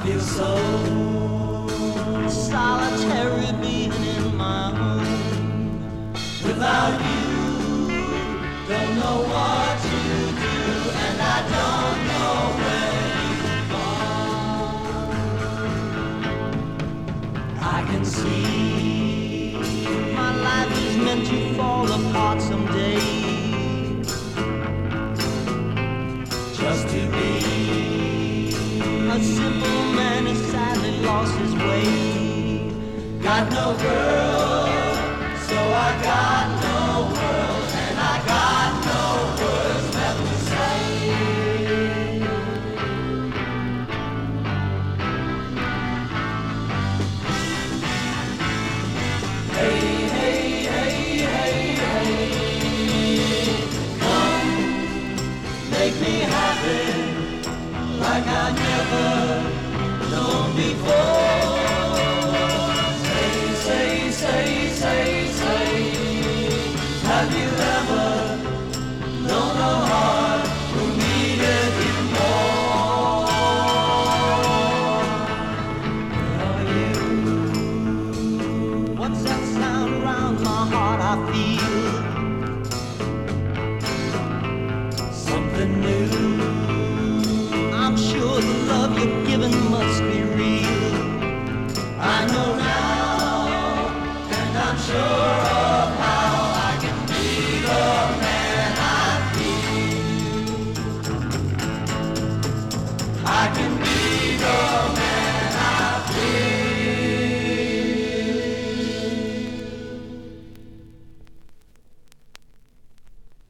feel so solitary being in my home. Without you, don't know what to do, and I don't know where you've gone. I can see my life is meant to fall apart someday. Just to be a simple man who sadly lost his way. Got no girl, so I got no world, and I got no words left to say. Hey, hey, hey, hey, hey, come, make me happy like I never known before. Say, have you ever known a heart who needed you more? Where are you? What's that sound around my heart I feel? Something new. I'm sure the love you're giving must be real. I know now, and I'm sure of how I can be the man I feel. I can